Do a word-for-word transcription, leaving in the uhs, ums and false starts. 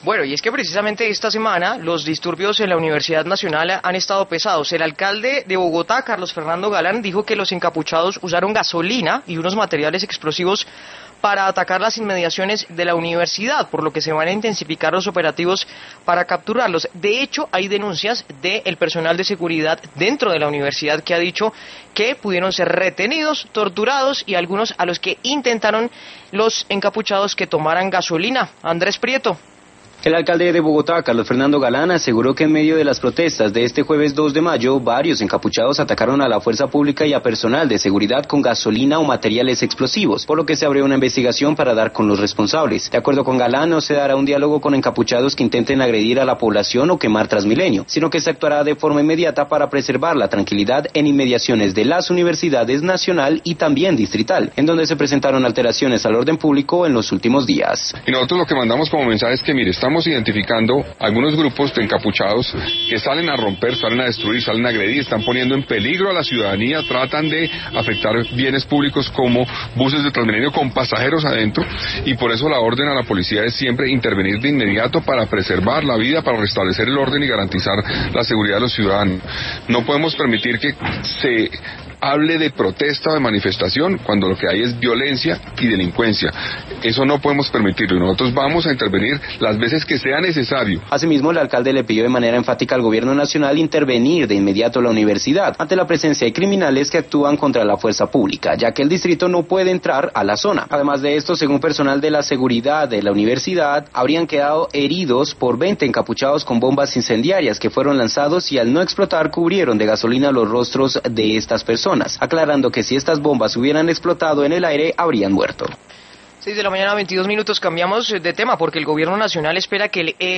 Bueno, y es que precisamente esta semana los disturbios en la Universidad Nacional han estado pesados. El alcalde de Bogotá, Carlos Fernando Galán, dijo que los encapuchados usaron gasolina y unos materiales explosivos para atacar las inmediaciones de la universidad, por lo que se van a intensificar los operativos para capturarlos. De hecho, hay denuncias del personal de seguridad dentro de la universidad que ha dicho que pudieron ser retenidos, torturados y algunos a los que intentaron los encapuchados que tomaran gasolina. Andrés Prieto. El alcalde de Bogotá, Carlos Fernando Galán, aseguró que en medio de las protestas de este jueves dos de mayo, varios encapuchados atacaron a la fuerza pública y a personal de seguridad con gasolina o materiales explosivos, por lo que se abrió una investigación para dar con los responsables. De acuerdo con Galán, no se dará un diálogo con encapuchados que intenten agredir a la población o quemar Transmilenio, sino que se actuará de forma inmediata para preservar la tranquilidad en inmediaciones de las universidades nacional y también distrital, en donde se presentaron alteraciones al orden público en los últimos días. Y nosotros lo que mandamos como mensaje es que, mire, estamos Estamos identificando algunos grupos de encapuchados que salen a romper, salen a destruir, salen a agredir, están poniendo en peligro a la ciudadanía, tratan de afectar bienes públicos como buses de Transmilenio con pasajeros adentro, y por eso la orden a la policía es siempre intervenir de inmediato para preservar la vida, para restablecer el orden y garantizar la seguridad de los ciudadanos. No podemos permitir que se hable de protesta o de manifestación cuando lo que hay es violencia y delincuencia. Eso no podemos permitirlo y nosotros vamos a intervenir las veces que sea necesario. Asimismo, el alcalde le pidió de manera enfática al gobierno nacional intervenir de inmediato la universidad ante la presencia de criminales que actúan contra la fuerza pública, ya que el distrito no puede entrar a la zona. Además de esto, según personal de la seguridad de la universidad, habrían quedado heridos por veinte encapuchados con bombas incendiarias que fueron lanzados y al no explotar cubrieron de gasolina los rostros de estas personas, aclarando que si estas bombas hubieran explotado en el aire, habrían muerto. seis de la mañana, veintidós minutos, cambiamos de tema porque el gobierno nacional espera que el